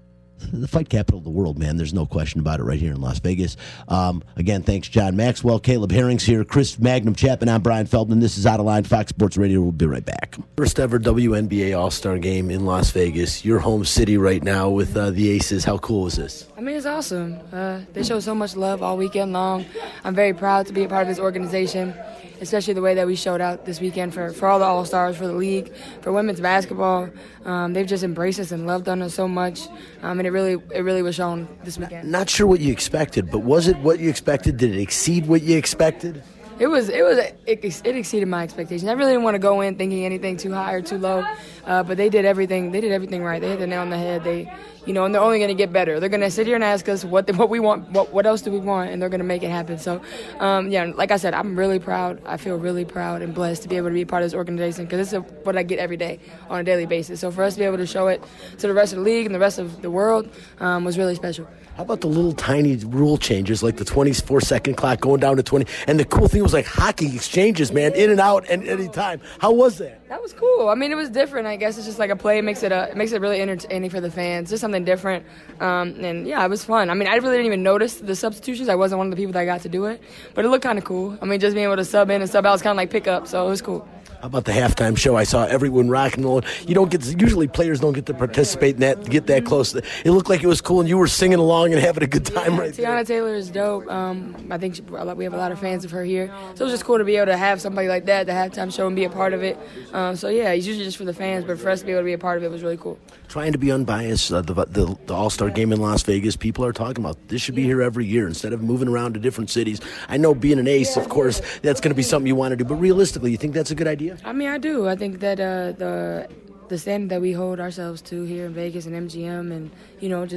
The fight capital of the world, man. There's no question about it right here in Las Vegas. Um, again, thanks, John Maxwell. Caleb Herring's here. Chris Magnum Chapman. I'm Brian Feldman. This is Out of Line, Fox Sports Radio. We'll be right back. First ever W N B A All-Star game in Las Vegas. Your home city right now with uh, the Aces. How cool is this? I mean, it's awesome. Uh, they show so much love all weekend long. I'm very proud to be a part of this organization, especially the way that we showed out this weekend for, for all the All-Stars, for the league, for women's basketball. Um, they've just embraced us and loved on us so much, um, and it really it really was shown this weekend. Not sure what you expected, but was it what you expected? Did it exceed what you expected? It was it was it, it exceeded my expectations. I really didn't want to go in thinking anything too high or too low, uh, but they did everything. They did everything right. They hit the nail on the head. They, you know, and they're only going to get better. They're going to sit here and ask us what the, what we want, what what else do we want, and they're going to make it happen. So, um, yeah, like I said, I'm really proud. I feel really proud and blessed to be able to be a part of this organization because this is what I get every day on a daily basis. So for us to be able to show it to the rest of the league and the rest of the world um, was really special. How about the little tiny rule changes, like the twenty-four second clock going down to twenty? And the cool thing was like hockey exchanges, man, in and out at any time. How was that? That was cool. I mean, it was different. I guess it's just like a play. It makes it a, it makes it really entertaining for the fans. Just something different. Um, and yeah, it was fun. I mean, I really didn't even notice the substitutions. I wasn't one of the people that got to do it, but it looked kind of cool. I mean, just being able to sub in and sub out was kind of like pickup, so it was cool. How about the halftime show? I saw everyone rock and roll. You don't get to, usually players don't get to participate in that, get that close. It looked like it was cool, and you were singing along and having a good time Yeah, right there. Tiana Taylor is dope. Um, I think she, we have a lot of fans of her here, so it was just cool to be able to have somebody like that, the halftime show, and be a part of it. Um, so yeah, it's usually just for the fans, but for us to be able to be a part of it was really cool. Trying to be unbiased, uh, the, the, the All-Star game in Las Vegas, people are talking about this should be here every year instead of moving around to different cities. I know being an ace, of course, that's going to be something you want to do, but realistically, you think that's a good idea? I mean, I do. I think that uh, the the standard that we hold ourselves to here in Vegas and M G M, and you know, just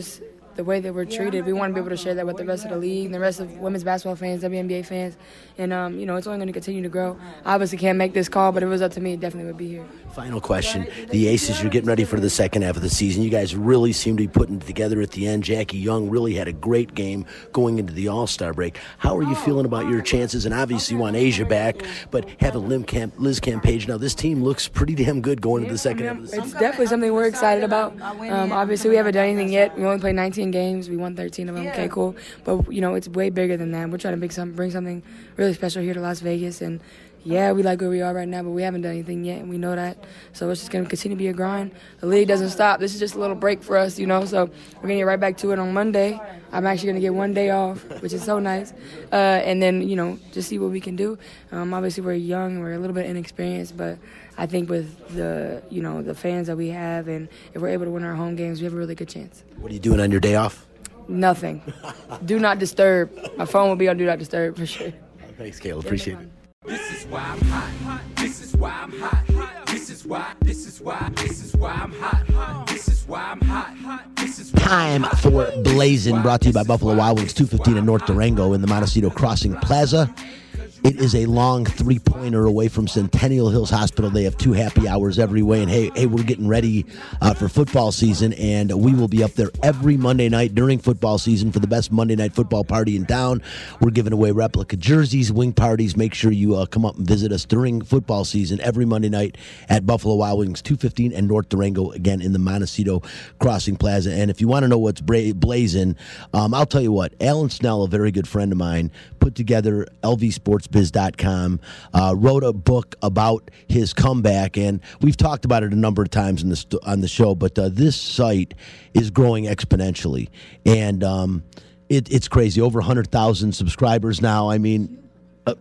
the way that we're treated. We want to be able to share that with the rest of the league and the rest of women's basketball fans, W N B A fans. And, um, you know, it's only going to continue to grow. I obviously can't make this call, but if it was up to me, it definitely would be here. Final question. The Aces, you're getting ready for the second half of the season. You guys really seem to be putting it together at the end. Jackie Young really had a great game going into the All-Star break. How are you feeling about your chances? And obviously you want Asia back, but having Liz, Camp, Liz Campage now, this team looks pretty damn good going into the second half of the season. It's definitely something we're excited about. Um, obviously, we haven't done anything yet. We only played nineteen games. We won thirteen of them. Okay, cool. But, you know, it's way bigger than that. We're trying to make some, bring something really special here to Las Vegas. And, yeah, we like where we are right now, but we haven't done anything yet, and we know that. So it's just going to continue to be a grind. The league doesn't stop. This is just a little break for us, you know. So we're going to get right back to it on Monday. I'm actually going to get one day off, which is so nice. Uh, and then, you know, just see what we can do. Um, obviously, we're young. We're a little bit inexperienced, but I think with the, you know, the fans that we have, and if we're able to win our home games, we have a really good chance. What are you doing on your day off? Nothing. Do not disturb. My phone will be on Do Not Disturb for sure. Thanks, Caleb. Appreciate it. This is why I'm hot. This is why I'm hot. This is why. This is why. This is why I'm hot. This is why I'm hot. This is Time for Blazing, brought to you by Buffalo Wild Wings, two fifteen in North Durango in the Montecito Crossing Plaza. It is a long three-pointer away from Centennial Hills Hospital. They have two happy hours every way. And, hey, hey, we're getting ready uh, for football season, and we will be up there every Monday night during football season for the best Monday night football party in town. We're giving away replica jerseys, wing parties. Make sure you uh, come up and visit us during football season every Monday night at Buffalo Wild Wings, two fifteen and North Durango, again, in the Montecito Crossing Plaza. And if you want to know what's bra- blazing, um, I'll tell you what. Alan Snell, a very good friend of mine, put together L V Sports biz dot com, uh, wrote a book about his comeback, and we've talked about it a number of times in the st- on the show, but uh, this site is growing exponentially, and um, it, it's crazy. Over one hundred thousand subscribers now. I mean, uh,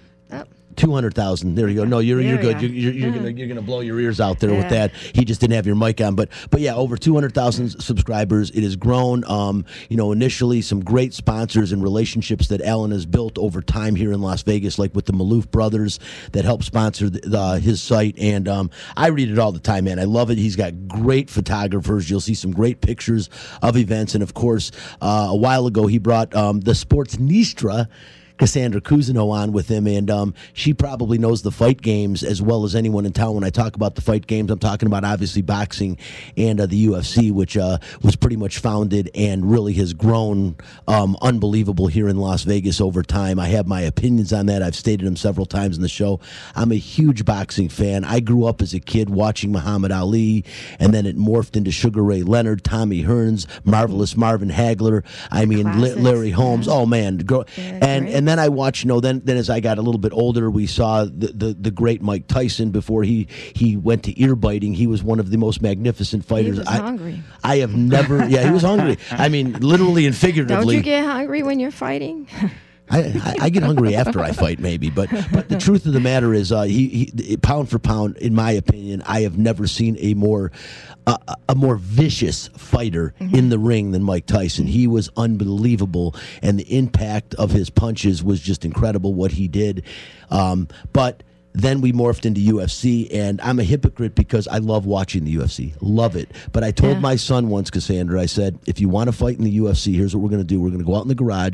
two hundred thousand. There you go. No, you're you're good. You're, you're, you're gonna you're gonna blow your ears out there Yeah. with that. He just didn't have your mic on, but but yeah, over two hundred thousand subscribers. It has grown. Um, you know, initially some great sponsors and relationships that Alan has built over time here in Las Vegas, like with the Maloof brothers that help sponsor the, the, his site. And um, I read it all the time, man. I love it. He's got great photographers. You'll see some great pictures of events, and of course, uh, a while ago he brought um, the Sportsnistra, Cassandra Cousineau, on with him, and um, she probably knows the fight games as well as anyone in town. When I talk about the fight games, I'm talking about obviously boxing and uh, the U F C, which uh, was pretty much founded and really has grown um, unbelievable here in Las Vegas over time. I have my opinions on that. I've stated them several times in the show. I'm a huge boxing fan. I grew up as a kid watching Muhammad Ali, and then it morphed into Sugar Ray Leonard, Tommy Hearns, Marvelous Marvin Hagler. I mean, La- Larry Holmes. Oh man, Girl. Yeah, and great. and then I watched. You know, then then as I got a little bit older, we saw the the, the great Mike Tyson before he he went to ear biting. He was one of the most magnificent fighters. He was I, hungry. I have never. Yeah, he was hungry. I mean, literally and figuratively. Don't you get hungry when you're fighting? I, I, I get hungry after I fight, maybe, but but the truth of the matter is, uh, he, he pound for pound, in my opinion, I have never seen a more uh, a more vicious fighter Mm-hmm. in the ring than Mike Tyson. He was unbelievable, and the impact of his punches was just incredible. What he did, um, but. Then we morphed into U F C, and I'm a hypocrite because I love watching the U F C. Love it. But I told Yeah. my son once, Cassandra, I said, if you want to fight in the U F C, here's what we're going to do. We're going to go out in the garage.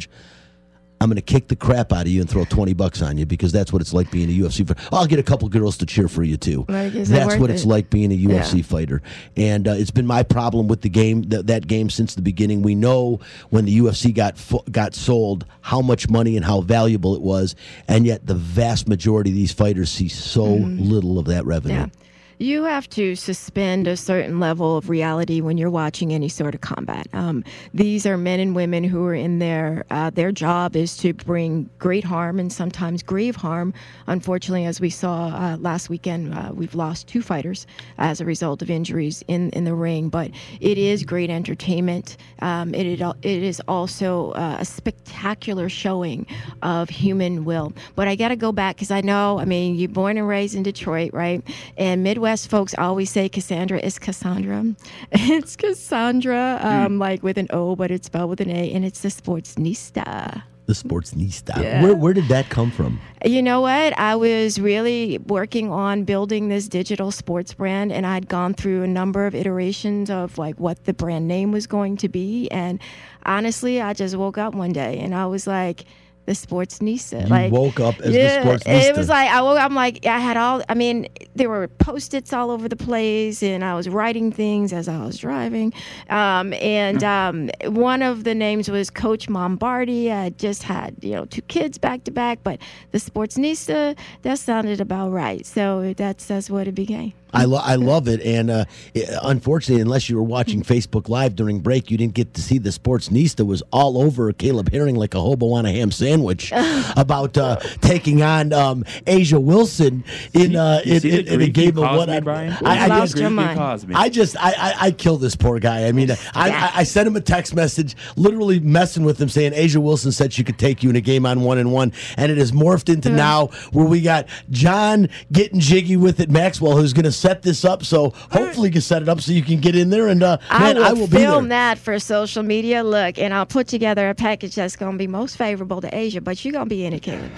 I'm going to kick the crap out of you and throw twenty bucks on you, because that's what it's like being a U F C fighter. I'll get a couple girls to cheer for you, too. Like, is it that's worth what it's it? like being a U F C Yeah. fighter. And uh, it's been my problem with the game, th- that game since the beginning. We know when the U F C got fo- got sold how much money and how valuable it was, and yet the vast majority of these fighters see so little of that revenue. Yeah. You have to suspend a certain level of reality when you're watching any sort of combat. Um, these are men and women who are in their, uh, their job is to bring great harm and sometimes grave harm. Unfortunately, as we saw uh, last weekend, uh, we've lost two fighters as a result of injuries in, in the ring. But it is great entertainment. Um, it, it, al- it is also uh, a spectacular showing of human will. But I got to go back because I know, I mean, you're born and raised in Detroit, right? And Midwest folks always say Cassandra is Cassandra. It's Cassandra, um, like with an O, but it's spelled with an A, and it's the Sportsnista. The Sportsnista. Yeah. Where, where did that come from? You know what? I was really working on building this digital sports brand, and I'd gone through a number of iterations of like what the brand name was going to be. And honestly, I just woke up one day and I was like, the Sportsnista. You like, woke up as yeah, the Sportsnista. It was like I woke up. I'm like I had all. I mean, there were Post-its all over the place, and I was writing things as I was driving. Um, and um, one of the names was Coach Mombardi. I just had you know two kids back to back, but the Sportsnista, that sounded about right. So that's that's what it became. I, lo- I love it, and uh, it, unfortunately, unless you were watching Facebook Live during break, you didn't get to see the Sportsnista was all over Caleb Herring like a hobo on a ham sandwich about uh, taking on um, Asia Wilson in uh, in, in, in a game of one. Me, Brian? I, I, lost I, your mind. I just I, I I killed this poor guy. I mean, I, I I sent him a text message, literally messing with him, saying Asia Wilson said she could take you in a game on one and one, and it has morphed into now where we got John getting jiggy with it, Maxwell, who's going to set this up, so hopefully you can set it up so you can get in there and uh, I man, will, I will be film there. that for social media. Look, and I'll put together a package that's going to be most favorable to Asia, but you're going to be in it, Caleb.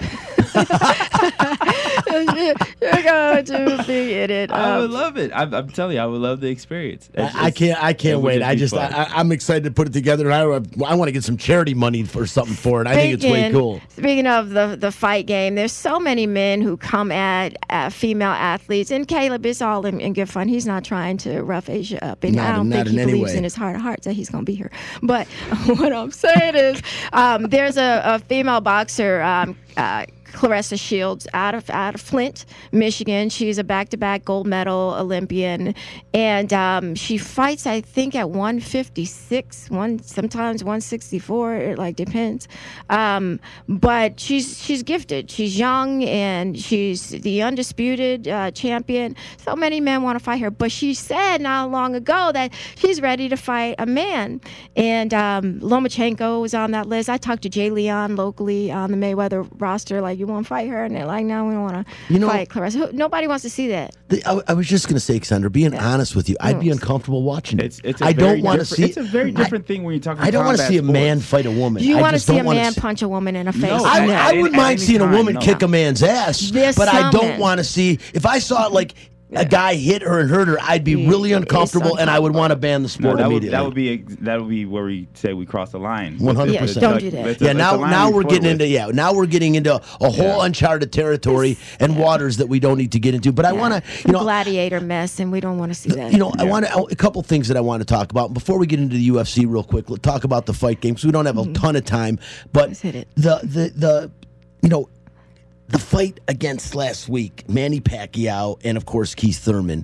You're going to be in it. I Um, would love it. I'm, I'm telling you, I would love the experience. It's- I, I can't. I it can't would wait. just I be just. fun. I, I'm excited to put it together. And I. I want to get some charity money for something for it. I think it's way Speaking- cool. Speaking of the the fight game, there's so many men who come at uh, female athletes, and Caleb is all in, in good fun. He's not trying to rough Asia up, and Not- I don't not think in he any believes way. in his heart of hearts that he's going to be here. But what I'm saying is, um, there's a, a female boxer. Um, uh, Clarissa Shields out of out of Flint, Michigan. She's a back-to-back gold medal Olympian, and um, she fights, I think, at one fifty-six, one sometimes one sixty-four. It like depends, um, but she's she's gifted. She's young and she's the undisputed uh, champion. So many men want to fight her, but she said not long ago that she's ready to fight a man. And um, Lomachenko was on that list. I talked to Jay Leon locally on the Mayweather roster, like, you want to fight her? And they're like, no, we don't want to You know- fight Clarissa. Who- Nobody wants to see that. The, I, I was just going to say, Cassandra, being honest with you, I'd be Yes. uncomfortable watching it. It's, it's a I very don't want to different- see. It's a very different thing when you're talking. I don't want to combat see a man sports. fight a woman. Do you I want to just see don't a wanna man see- punch a woman in the face? No, I, at- I at wouldn't any mind seeing a time, woman no. kick a man's ass, There's but I some don't men. want to see. If I saw like a guy hit her and hurt her, I'd be Yeah, really it's uncomfortable, and I would want to ban the No, sport that would, immediately. that would be ex- that would be where we say we cross the line. one hundred Yeah, percent. don't do that. It's a- Yeah, it's now a line now we we're flirt getting with. into yeah now we're getting into a whole Yeah. uncharted territory and waters that we don't need to get into. But I want to Some you know gladiator mess, and we don't want to see that. you know I want to a couple things that I want to talk about before we get into the U F C real quick. Let's talk about the fight game because we don't have a ton of time. But Let's hit it. the the the you know the fight against last week, Manny Pacquiao and of course Keith Thurman.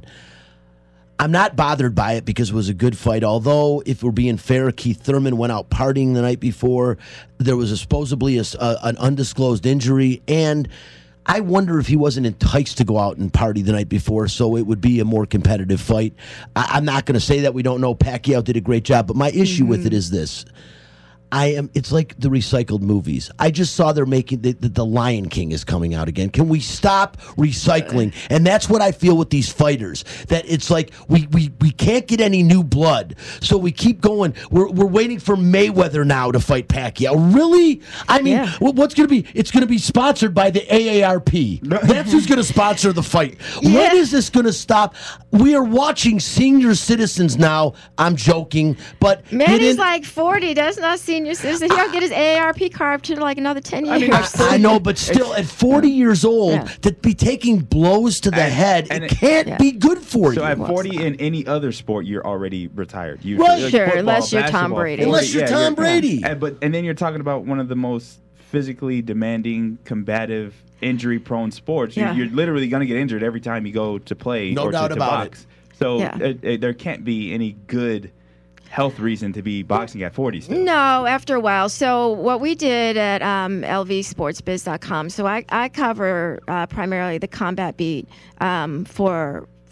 I'm not bothered by it because it was a good fight. Although, if we're being fair, Keith Thurman went out partying the night before. There was a, supposedly a, a, an undisclosed injury, and I wonder if he wasn't enticed to go out and party the night before, so it would be a more competitive fight. I, I'm not going to say that we don't know. Pacquiao did a great job, but my issue with it is this. I am. It's like the recycled movies. I just saw they're making the, the, the Lion King is coming out again. Can we stop recycling? And that's what I feel with these fighters. That it's like we we, we can't get any new blood, so we keep going. We're we're waiting for Mayweather now to fight Pacquiao. Really? I mean, Yeah. wh- what's going to be? It's going to be sponsored by the A A R P. That's who's going to sponsor the fight. When Yeah. is this going to stop? We are watching senior citizens now. I'm joking, but get Manny's in- like forty. That's not senior citizen. He'll get his A A R P card to like another ten years. mean, I, I know, but still, at forty years old, Yeah. to be taking blows to the And- head, and it it- can't Yeah. be good for So you. at forty in any other sport, you're already retired. You, Right. like Sure, football, unless you're Tom basketball, Brady. forty, Unless you're yeah, Tom Brady. And, but and then you're talking about one of the most physically demanding, combative, injury-prone sports. Yeah. You're, you're literally going to get injured every time you go to play No or doubt to, to about it. box. So Yeah. uh, uh, there can't be any good health reason to be boxing at forty still. No, after a while. So what we did at um, L V sports biz dot com, so I, I cover uh, primarily the combat beat um, for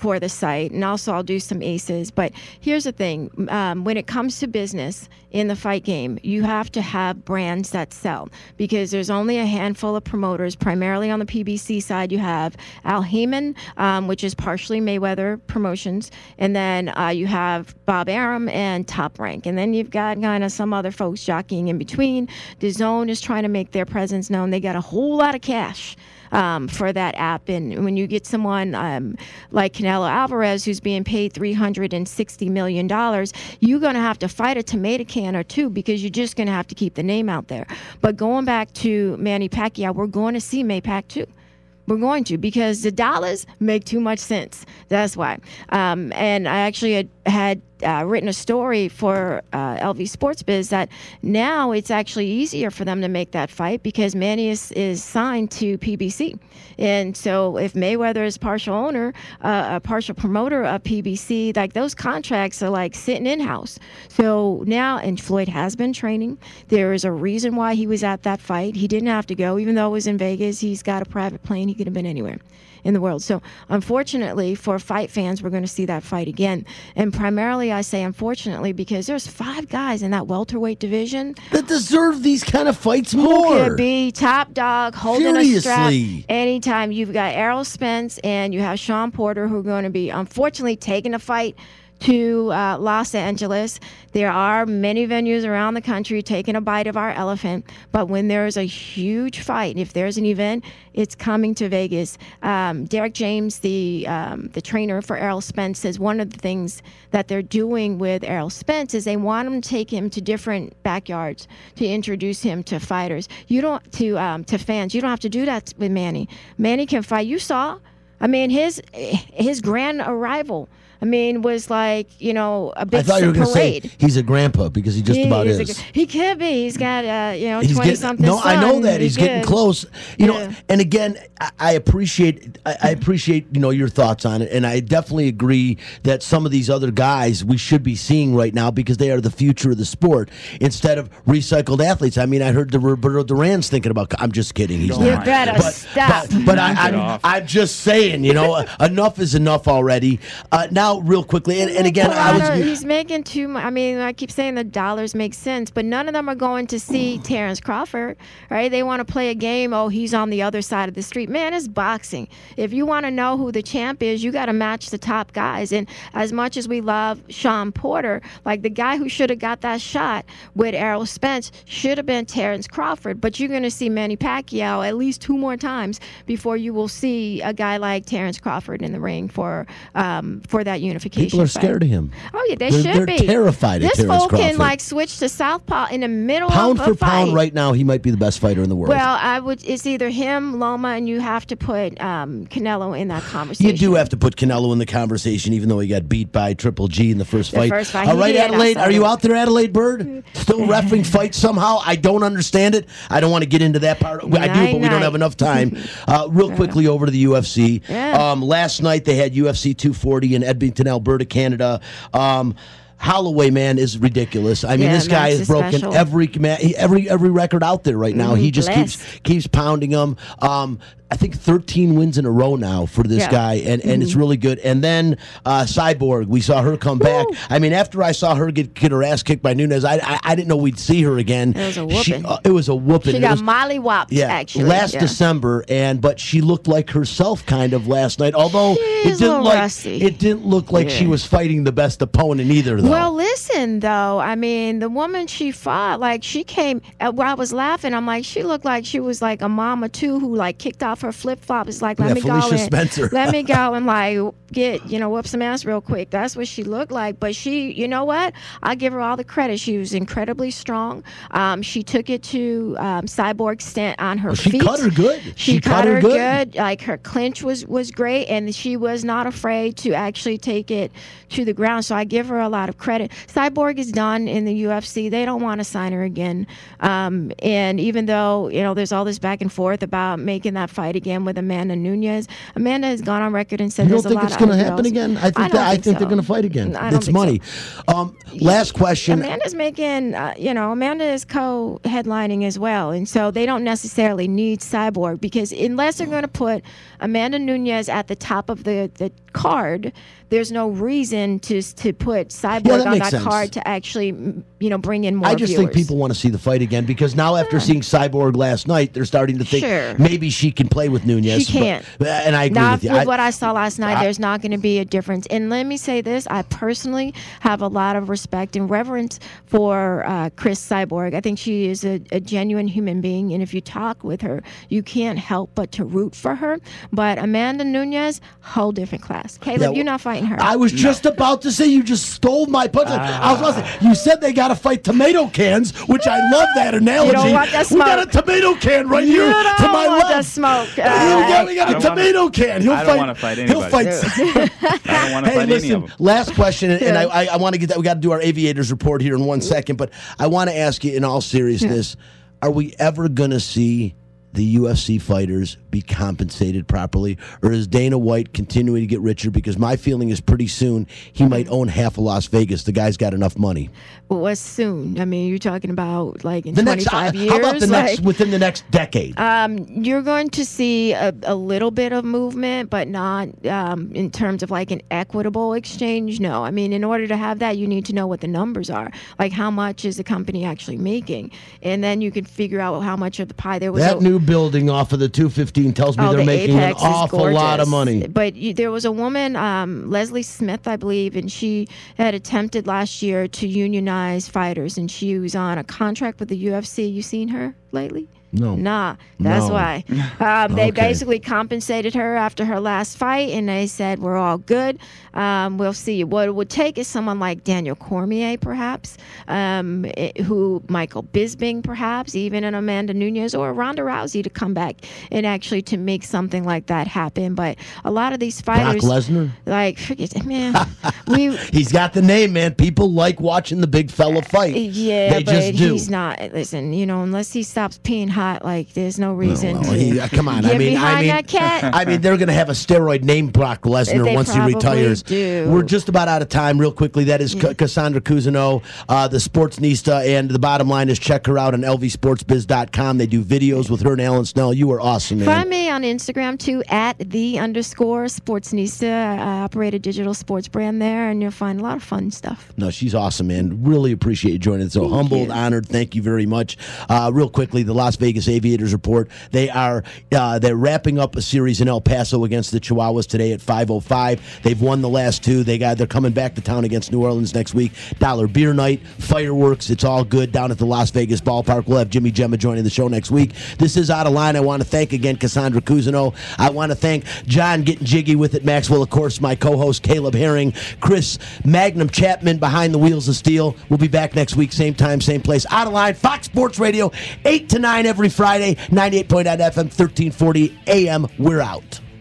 for the site, and also I'll do some aces. But here's the thing. Um, when it comes to business in the fight game, you have to have brands that sell, because there's only a handful of promoters. Primarily on the P B C side, you have Al Heyman, um, which is partially Mayweather Promotions, and then uh, you have Bob Arum and Top Rank. And then you've got kind of some other folks jockeying in between. DAZN is trying to make their presence known. They got a whole lot of cash Um, for that app. And when you get someone um, like Canelo Alvarez, who's being paid three hundred sixty million dollars, you're going to have to fight a tomato can or two, because you're just going to have to keep the name out there. But going back to Manny Pacquiao, we're going to see Maypac too. We're going to, because the dollars make too much sense. That's why. Um, and I actually had, had uh, written a story for uh, L V Sports Biz that now it's actually easier for them to make that fight, because Manny is, is signed to P B C. And so if Mayweather is partial owner, uh, a partial promoter of P B C, like those contracts are like sitting in-house. So now, and Floyd has been training. There is a reason why he was at that fight. He didn't have to go. Even though it was in Vegas, he's got a private plane. He could have been anywhere in the world. So unfortunately for fight fans, we're going to see that fight again. And primarily I say unfortunately because there's five guys in that welterweight division that deserve these kind of fights who more. Who could be top dog, holding Seriously. a strap anytime. You've got Errol Spence and you have Sean Porter, who are going to be unfortunately taking a fight to uh, Los Angeles. There are many venues around the country taking a bite of our elephant, but when there's a huge fight, if there's an event, it's coming to Vegas. Um, Derek James, the um, the trainer for Errol Spence, says one of the things that they're doing with Errol Spence is they want him to take him to different backyards to introduce him to fighters. You don't to um, to fans. You don't have to do that with Manny. Manny can fight. You saw, I mean, his his grand arrival, I mean, was like, you know, a big I thought you were going to say parade. he's a grandpa, because he just He about is. is. a- he could be. He's got, uh, you know, He's twenty getting- something. No, I know that he's getting good. close. You know, Yeah. and again, I, I appreciate, I, I appreciate, you know, your thoughts on it, and I definitely agree that some of these other guys we should be seeing right now, because they are the future of the sport instead of recycled athletes. I mean, I heard the Roberto Duran's thinking about. I'm just kidding. He's You not. better But, stop. but, but I, Knock it I'm, off. I'm just saying, you know, enough is enough already. Uh, now, real quickly, and, and again, I Corrado, was. he's making too much. I mean, I keep saying the dollars make sense, but none of them are going to see Terrence Crawford, right? They want to play a game. Oh, he's on the other side of the street. Man, it's boxing. If you want to know who the champ is, you got to match the top guys. And as much as we love Sean Porter, like the guy who should have got that shot with Errol Spence should have been Terrence Crawford. But you're going to see Manny Pacquiao at least two more times before you will see a guy like Terrence Crawford in the ring for um, for that unification. People are fight. scared of him. Oh yeah, they They're- should they're be terrified of This Terrence fool can Crawford. like switch to southpaw in the middle Pound of for a fight. pound, right now, he might be the best fighter in the world. Well, I would. It's either him, Loma, and you have to put um, Canelo in that conversation. You do have to put Canelo in the conversation, even though he got beat by Triple G in the first The fight. first fight, All he right, did, I Adelaide, saw are you it. out there, Adelaide Bird? Still reffing fights somehow? I don't understand it. I don't want to get into that part. I do, Night, but we don't night. have enough time. Uh, real quickly over to the U F C. Yeah. Um, last night they had U F C two forty in Edmonton, Alberta, Canada. Um, Holloway, man, is ridiculous. I mean, Yeah, this guy Max has is broken special. every ma- every every record out there right now. Mhm, He just blessed. keeps keeps pounding them. Um, I think thirteen wins in a row now for this Yeah. guy, and, and it's really good. And then uh, Cyborg, we saw her come back. I mean, after I saw her get, get her ass kicked by Nunez, I, I I didn't know we'd see her again. It was a She- whooping. uh, it was a whooping. She It got was- molly whopped. yeah, actually. last yeah. December, and but she looked like herself kind of last night. Although She it is a didn't little like rusty. it didn't look like she Yeah. was fighting the best opponent either. Though. Well, listen though. I mean, the woman she fought, like she came. Uh, where I was laughing, I'm like, she looked like she was like a mama too, who like kicked off her flip flops. Like, let Yeah, me Felicia go and Spencer. let me go and like get you know whoop some ass real quick. That's what she looked like. But she, you know what? I give her all the credit. She was incredibly strong. Um, she took it to um, Cyborg stand on her Well, she feet. cut her good. She, She cut, cut her her good. good. Like her clinch was was great, and she was not afraid to actually take it to the ground. So I give her a lot of credit. Cyborg is done in the U F C. They don't want to sign her again. Um, and even though you know there's all this back and forth about making that fight fight again with Amanda Nunes. Amanda has gone on record and said You there's don't think a lot it's of going to other happen girls. again? I think I that, don't I think think they're so. going to fight again. I don't It's think money. so. Um, last question. Amanda's making, uh, you know, Amanda is co-headlining as well, and so they don't necessarily need Cyborg because unless they're going to put Amanda Nunes at the top of the, the card, there's no reason to to put Cyborg Yeah, that on makes that sense. card to actually, you know, bring in more I just viewers. think people want to see the fight again because now after seeing Cyborg last night, they're starting to think Sure. maybe she can play with Nunez. She can't. But, and I agree Not with you. with I- what I saw last night, I- there's not going to be a difference. And let me say this: I personally have a lot of respect and reverence for uh, Chris Cyborg. I think she is a, a genuine human being, and if you talk with her, you can't help but to root for her. But Amanda Nunes, whole different class. Caleb, Yeah, well, you're not fighting her. I was just about to say you just stole my punchline. I was about to say, you said they got to fight tomato cans, which I love that analogy. You don't want that We got a smoke. tomato can right You here don't to my want left. the smoke. we got, we got I a don't wanna- tomato can. He'll I don't fight. wanna fight He'll anybody. fight. I don't want to Hey, fight any of listen. them. Last question, and, and I, I, I want to get that. We got to do our aviators report here in one second, but I want to ask you, in all seriousness, are we ever going to see the U F C fighters be compensated properly, or is Dana White continuing to get richer? Because my feeling is pretty soon he might own half of Las Vegas. The guy's got enough money. What's soon? I mean, you're talking about like in The next, twenty-five years. how about the next like- within the next decade? Um, you're going to see a, a little bit of movement, but not um, in terms of like an equitable exchange. No, I mean, in order to have that, you need to know what the numbers are. Like, how much is the company actually making, and then you can figure out how much of the pie there was. That a, new building off of the two fifteen tells me Oh, they're the making Apex an is awful lot of gorgeous. money. But you, there was a woman, um, Leslie Smith, I believe, and she had attempted last year to unionize fighters, and she was on a contract with the U F C. You seen her lately? No. Nah, that's No. why. Um, they Okay. basically compensated her after her last fight, and they said, we're all good. Um, we'll see. What it would take is someone like Daniel Cormier, perhaps, um, it- who Michael Bisping, perhaps, even an Amanda Nunes or Ronda Rousey to come back and actually to make something like that happen. But a lot of these Brock fighters, Lesnar? like, forget, man, we. He's got the name, man. People like watching the big fella fight. Yeah, they but just do. he's not. Listen, you know, unless he stops peeing hot, like there's no reason Well, to he- uh, come on, get I mean, behind I mean, that cat. I mean, they're going to have a steroid named Brock Lesnar They once he probably retires. do. We're just about out of time. Real quickly, that is Ca- Cassandra Cousineau, uh, the Sportsnista, and the bottom line is check her out on L V sports biz dot com. They do videos with her and Alan Snell. You are awesome, man. Find me on Instagram too at the underscore Sportsnista. I operate a digital sports brand there, and you'll find a lot of fun stuff. No, she's awesome, man. Really appreciate you joining. So Thank humbled, you. honored. Thank you very much. Uh, real quickly, the Las Vegas Aviators report. They are uh, they're wrapping up a series in El Paso against the Chihuahuas today at five oh five. They've won the last two. They got they're coming back to town against New Orleans next week. Dollar beer night, fireworks. It's all good down at the Las Vegas ballpark. We'll have Jimmy Gemma joining the show next week. This is Out of Line. I want to thank again Cassandra Cousineau. I want to thank John getting jiggy with it. Maxwell, of course, my co-host Caleb Herring, Chris Magnum Chapman behind the wheels of steel. We'll be back next week, same time, same place. Out of Line, Fox Sports Radio, eight to nine every Friday, ninety-eight point nine F M, thirteen forty A M. We're out.